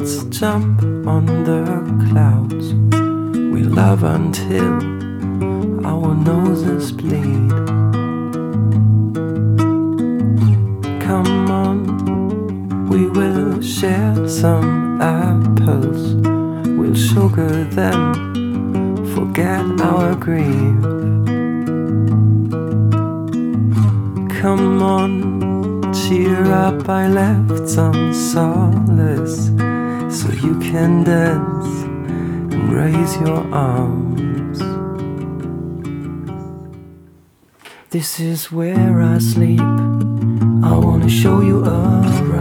Let's jump on the clouds. We love until our noses bleed. Come on, we will share some apples. We'll sugar them, forget our grief. Come on, cheer up, I left some solace, so you can dance and raise your arms. This is where I sleep. I wanna show you around.